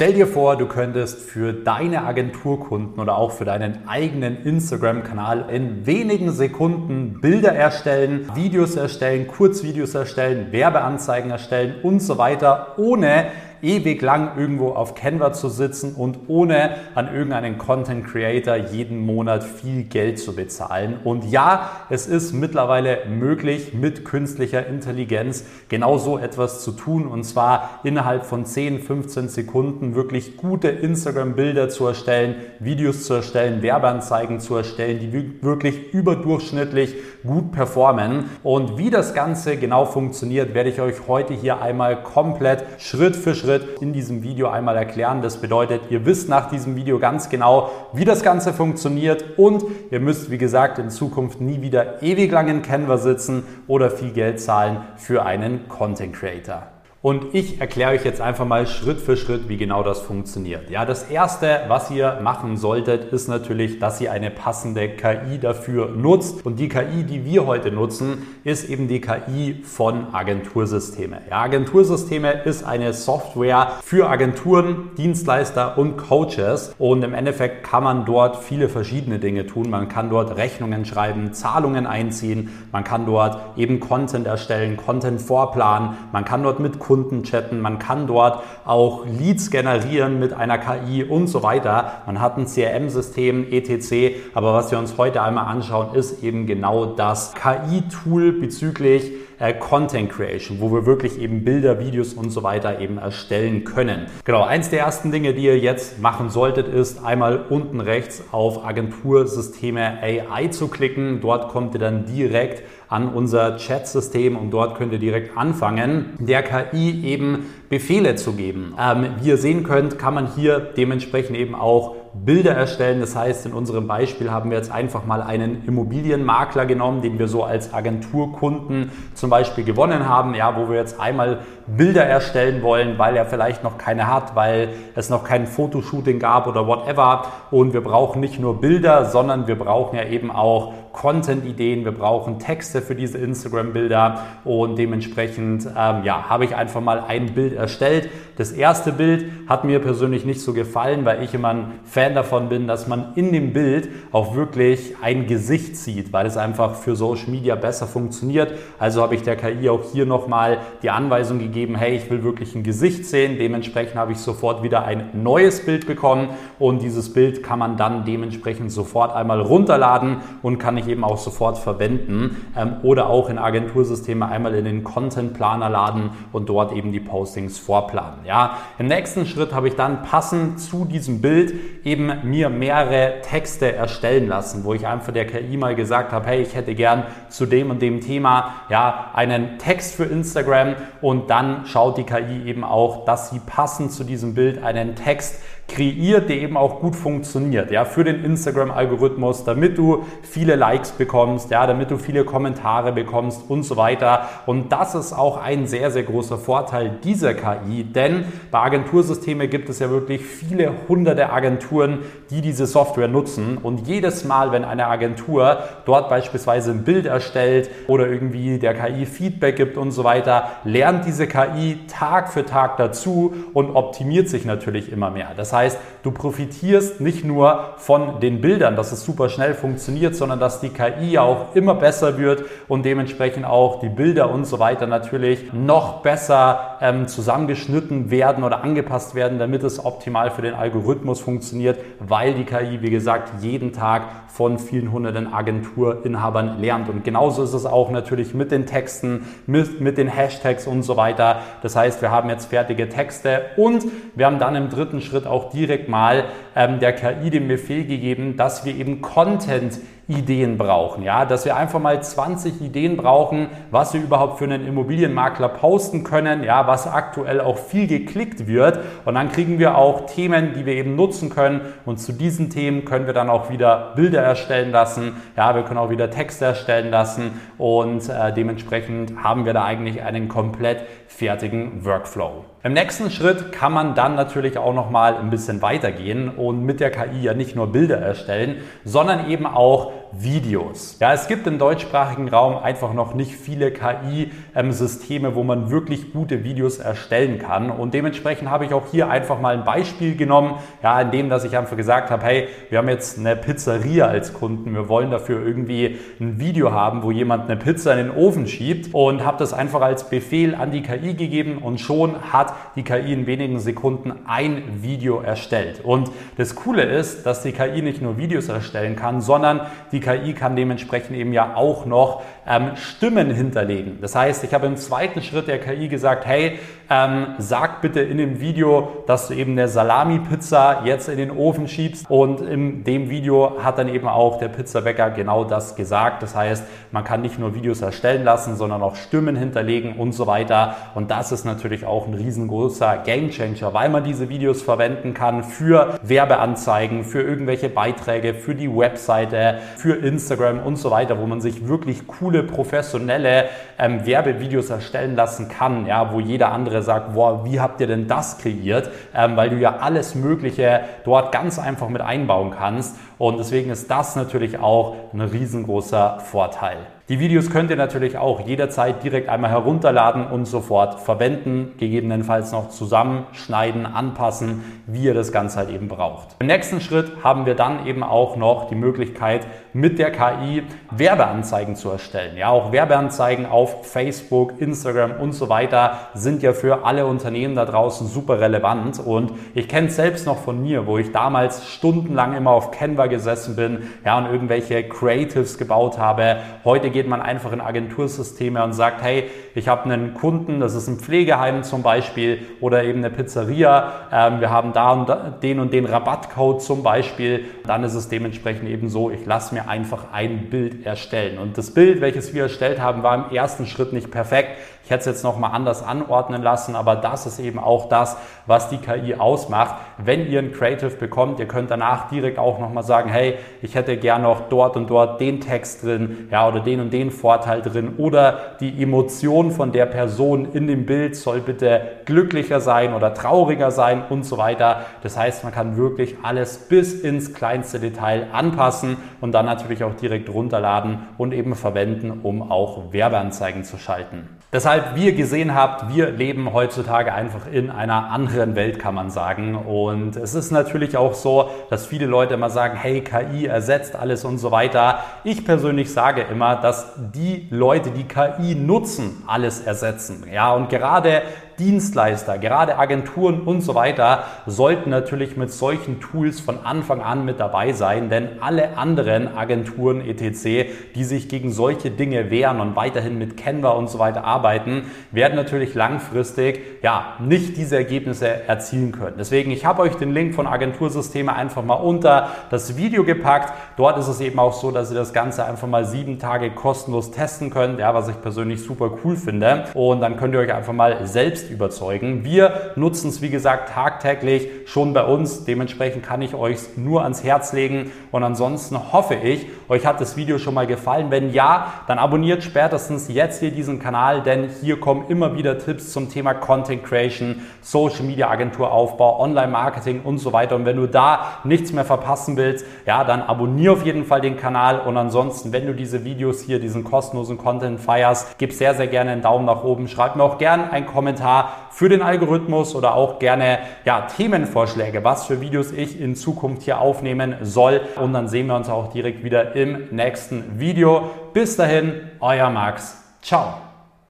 Stell dir vor, du könntest für deine Agenturkunden oder auch für deinen eigenen Instagram-Kanal in wenigen Sekunden Bilder erstellen, Videos erstellen, Kurzvideos erstellen, Werbeanzeigen erstellen und so weiter, ohne ewig lang irgendwo auf Canva zu sitzen und ohne an irgendeinen Content Creator jeden Monat viel Geld zu bezahlen. Und ja, es ist mittlerweile möglich, mit künstlicher Intelligenz genau so etwas zu tun, und zwar innerhalb von 10, 15 Sekunden wirklich gute Instagram-Bilder zu erstellen, Videos zu erstellen, Werbeanzeigen zu erstellen, die wirklich überdurchschnittlich gut performen. Und wie das Ganze genau funktioniert, werde ich euch heute hier einmal komplett Schritt für Schritt in diesem Video einmal erklären. Das bedeutet, ihr wisst nach diesem Video ganz genau, wie das Ganze funktioniert, und ihr müsst, wie gesagt, in Zukunft nie wieder ewig lang in Canva sitzen oder viel Geld zahlen für einen Content Creator. Und ich erkläre euch jetzt einfach mal Schritt für Schritt, wie genau das funktioniert. Ja, das Erste, was ihr machen solltet, ist natürlich, dass ihr eine passende KI dafür nutzt. Und die KI, die wir heute nutzen, ist eben die KI von Agentursysteme. Ja, Agentursysteme ist eine Software für Agenturen, Dienstleister und Coaches. Und im Endeffekt kann man dort viele verschiedene Dinge tun. Man kann dort Rechnungen schreiben, Zahlungen einziehen. Man kann dort eben Content erstellen, Content vorplanen. Man kann dort mit Kunden chatten, man kann dort auch Leads generieren mit einer KI und so weiter. Man hat ein CRM-System, etc. Aber was wir uns heute einmal anschauen, ist eben genau das KI-Tool bezüglich Content Creation, wo wir wirklich eben Bilder, Videos und so weiter eben erstellen können. Genau, eins der ersten Dinge, die ihr jetzt machen solltet, ist einmal unten rechts auf Agentursysteme AI zu klicken. Dort kommt ihr dann direkt an unser Chat-System und dort könnt ihr direkt anfangen, der KI eben Befehle zu geben. Wie ihr sehen könnt, kann man hier dementsprechend eben auch Bilder erstellen. Das heißt, in unserem Beispiel haben wir jetzt einfach mal einen Immobilienmakler genommen, den wir so als Agenturkunden zum Beispiel gewonnen haben, ja, wo wir jetzt einmal Bilder erstellen wollen, weil er vielleicht noch keine hat, weil es noch kein Fotoshooting gab oder whatever. Und wir brauchen nicht nur Bilder, sondern wir brauchen ja eben auch Content-Ideen, wir brauchen Texte für diese Instagram-Bilder, und dementsprechend habe ich einfach mal ein Bild erstellt. Das erste Bild hat mir persönlich nicht so gefallen, weil ich immer ein Fan davon bin, dass man in dem Bild auch wirklich ein Gesicht sieht, weil es einfach für Social Media besser funktioniert. Also habe ich der KI auch hier nochmal die Anweisung gegeben, hey, ich will wirklich ein Gesicht sehen. Dementsprechend habe ich sofort wieder ein neues Bild bekommen, und dieses Bild kann man dann dementsprechend sofort einmal runterladen und kann ich eben auch sofort verwenden, oder auch in Agentursysteme einmal in den Content Planer laden und dort eben die Postings vorplanen. Ja, im nächsten Schritt habe ich dann passend zu diesem Bild eben mir mehrere Texte erstellen lassen, wo ich einfach der KI mal gesagt habe, hey, ich hätte gern zu dem und dem Thema einen Text für Instagram, und dann schaut die KI eben auch, dass sie passend zu diesem Bild einen Text kreiert, der eben auch gut funktioniert, ja, für den Instagram-Algorithmus, damit du viele Likes bekommst, ja, damit du viele Kommentare bekommst und so weiter. Und das ist auch ein sehr, sehr großer Vorteil dieser KI, denn bei Agentursystemen gibt es ja wirklich viele hunderte Agenturen, die diese Software nutzen, und jedes Mal, wenn eine Agentur dort beispielsweise ein Bild erstellt oder irgendwie der KI Feedback gibt und so weiter, lernt diese KI Tag für Tag dazu und optimiert sich natürlich immer mehr. Das heißt, du profitierst nicht nur von den Bildern, dass es super schnell funktioniert, sondern dass die KI auch immer besser wird und dementsprechend auch die Bilder und so weiter natürlich noch besser zusammengeschnitten werden oder angepasst werden, damit es optimal für den Algorithmus funktioniert, weil die KI, wie gesagt, jeden Tag von vielen hunderten Agenturinhabern lernt. Und genauso ist es auch natürlich mit den Texten, mit den Hashtags und so weiter. Das heißt, wir haben jetzt fertige Texte, und wir haben dann im dritten Schritt auch direkt mal der KI den Befehl gegeben, dass wir eben Content-Ideen brauchen, ja, dass wir einfach mal 20 Ideen brauchen, was wir überhaupt für einen Immobilienmakler posten können, ja, was aktuell auch viel geklickt wird, und dann kriegen wir auch Themen, die wir eben nutzen können, und zu diesen Themen können wir dann auch wieder Bilder erstellen lassen, ja, wir können auch wieder Texte erstellen lassen, und dementsprechend haben wir da eigentlich einen komplett fertigen Workflow. Im nächsten Schritt kann man dann natürlich auch noch mal ein bisschen weitergehen und mit der KI ja nicht nur Bilder erstellen, sondern eben auch Videos. Ja, es gibt im deutschsprachigen Raum einfach noch nicht viele KI-Systeme, wo man wirklich gute Videos erstellen kann, und dementsprechend habe ich auch hier einfach mal ein Beispiel genommen, ja, in dem, dass ich einfach gesagt habe, hey, wir haben jetzt eine Pizzeria als Kunden, wir wollen dafür irgendwie ein Video haben, wo jemand eine Pizza in den Ofen schiebt, und habe das einfach als Befehl an die KI gegeben, und schon hat die KI in wenigen Sekunden ein Video erstellt. Und das Coole ist, dass die KI nicht nur Videos erstellen kann, sondern die KI kann dementsprechend eben ja auch noch Stimmen hinterlegen. Das heißt, ich habe im zweiten Schritt der KI gesagt, hey, sag bitte in dem Video, dass du eben eine Salami-Pizza jetzt in den Ofen schiebst, und in dem Video hat dann eben auch der Pizzabäcker genau das gesagt. Das heißt, man kann nicht nur Videos erstellen lassen, sondern auch Stimmen hinterlegen und so weiter, und das ist natürlich auch ein riesengroßer Gamechanger, weil man diese Videos verwenden kann für Werbeanzeigen, für irgendwelche Beiträge, für die Webseite, für Instagram und so weiter, wo man sich wirklich coole, professionelle Werbevideos erstellen lassen kann, ja, wo jeder andere sagt, boah, wie habt ihr denn das kreiert? Weil du ja alles Mögliche dort ganz einfach mit einbauen kannst, und deswegen ist das natürlich auch ein riesengroßer Vorteil. Die Videos könnt ihr natürlich auch jederzeit direkt einmal herunterladen und sofort verwenden, gegebenenfalls noch zusammenschneiden, anpassen, wie ihr das Ganze halt eben braucht. Im nächsten Schritt haben wir dann eben auch noch die Möglichkeit, mit der KI Werbeanzeigen zu erstellen. Ja, auch Werbeanzeigen auf Facebook, Instagram und so weiter sind ja für alle Unternehmen da draußen super relevant, und ich kenne es selbst noch von mir, wo ich damals stundenlang immer auf Canva gesessen bin, ja, und irgendwelche Creatives gebaut habe. Heute geht man einfach in Agentursysteme und sagt, hey, ich habe einen Kunden, das ist ein Pflegeheim zum Beispiel oder eben eine Pizzeria, wir haben da und den Rabattcode zum Beispiel, dann ist es dementsprechend eben so, ich lasse mir einfach ein Bild erstellen, und das Bild, welches wir erstellt haben, war im ersten Schritt nicht perfekt. Ich hätte es jetzt nochmal anders anordnen lassen, aber das ist eben auch das, was die KI ausmacht. Wenn ihr ein Creative bekommt, ihr könnt danach direkt auch nochmal sagen, hey, ich hätte gern noch dort und dort den Text drin, ja, oder den und den Vorteil drin, oder die Emotion von der Person in dem Bild soll bitte glücklicher sein oder trauriger sein und so weiter. Das heißt, man kann wirklich alles bis ins kleinste Detail anpassen und dann natürlich auch direkt runterladen und eben verwenden, um auch Werbeanzeigen zu schalten. Deshalb, wie ihr gesehen habt, wir leben heutzutage einfach in einer anderen Welt, kann man sagen. Und es ist natürlich auch so, dass viele Leute immer sagen, hey, KI ersetzt alles und so weiter. Ich persönlich sage immer, dass die Leute, die KI nutzen, alles ersetzen. Ja, und gerade Dienstleister, gerade Agenturen und so weiter sollten natürlich mit solchen Tools von Anfang an mit dabei sein, denn alle anderen Agenturen etc., die sich gegen solche Dinge wehren und weiterhin mit Canva und so weiter arbeiten, werden natürlich langfristig nicht diese Ergebnisse erzielen können. Deswegen, ich habe euch den Link von Agentursysteme einfach mal unter das Video gepackt. Dort ist es eben auch so, dass ihr das Ganze einfach mal 7 Tage kostenlos testen könnt, ja, was ich persönlich super cool finde, und dann könnt ihr euch einfach mal selbst überzeugen. Wir nutzen es, wie gesagt, tagtäglich schon bei uns. Dementsprechend kann ich euch nur ans Herz legen, und ansonsten hoffe ich, euch hat das Video schon mal gefallen. Wenn ja, dann abonniert spätestens jetzt hier diesen Kanal, denn hier kommen immer wieder Tipps zum Thema Content Creation, Social Media Agenturaufbau, Online Marketing und so weiter. Und wenn du da nichts mehr verpassen willst, ja, dann abonniere auf jeden Fall den Kanal, und ansonsten, wenn du diese Videos hier, diesen kostenlosen Content feierst, gib sehr, sehr gerne einen Daumen nach oben. Schreib mir auch gerne einen Kommentar für den Algorithmus oder auch gerne Themenvorschläge, was für Videos ich in Zukunft hier aufnehmen soll, und dann sehen wir uns auch direkt wieder im nächsten Video. Bis dahin, euer Max. Ciao.